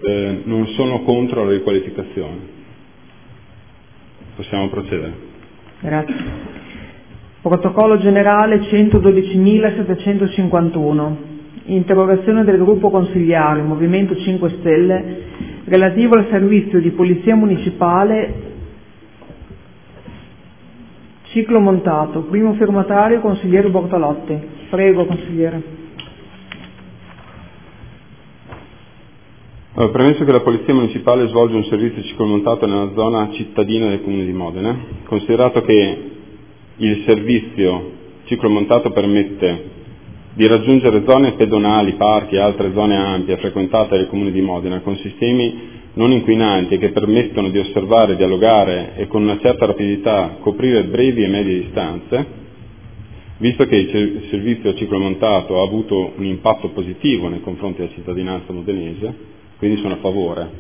non sono contro la riqualificazione. Possiamo procedere. Grazie. Protocollo generale 112.751. Interrogazione del gruppo consigliare Movimento 5 Stelle relativo al servizio di polizia municipale ciclo montato. Primo firmatario consigliere Bortolotti. Prego, consigliere. Allora, premesso che la Polizia Municipale svolge un servizio ciclomontato nella zona cittadina del Comune di Modena, considerato che il servizio ciclomontato permette di raggiungere zone pedonali, parchi e altre zone ampie frequentate dal Comune di Modena con sistemi non inquinanti e che permettono di osservare, dialogare e con una certa rapidità coprire brevi e medie distanze, visto che il servizio ciclomontato ha avuto un impatto positivo nei confronti della cittadinanza modenese, quindi sono a favore.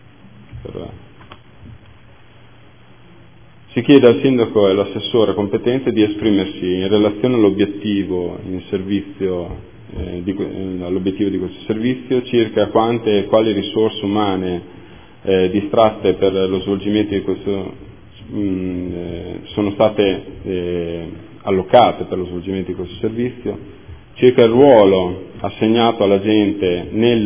Si chiede al sindaco e all'assessore competente di esprimersi in relazione all'obiettivo all'obiettivo di questo servizio, circa quante e quali risorse umane distratte per lo svolgimento di questo sono state allocate per lo svolgimento di questo servizio, circa il ruolo assegnato alla gente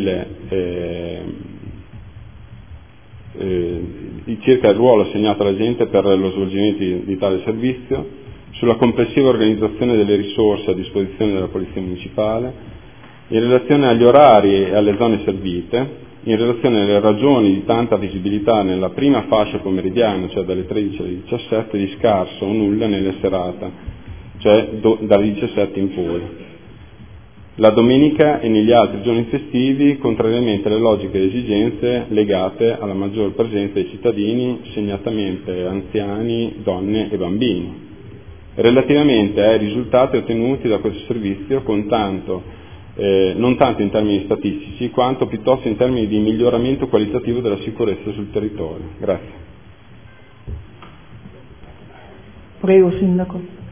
per lo svolgimento di tale servizio, sulla complessiva organizzazione delle risorse a disposizione della Polizia Municipale, in relazione agli orari e alle zone servite, in relazione alle ragioni di tanta visibilità nella prima fascia pomeridiana, cioè dalle 13 alle 17, di scarso o nulla nelle serate, cioè dalle 17 in poi. La domenica e negli altri giorni festivi, contrariamente alle logiche esigenze legate alla maggior presenza dei cittadini, segnatamente anziani, donne e bambini. Relativamente ai risultati ottenuti da questo servizio, non tanto in termini statistici, quanto piuttosto in termini di miglioramento qualitativo della sicurezza sul territorio. Grazie. Prego, Sindaco.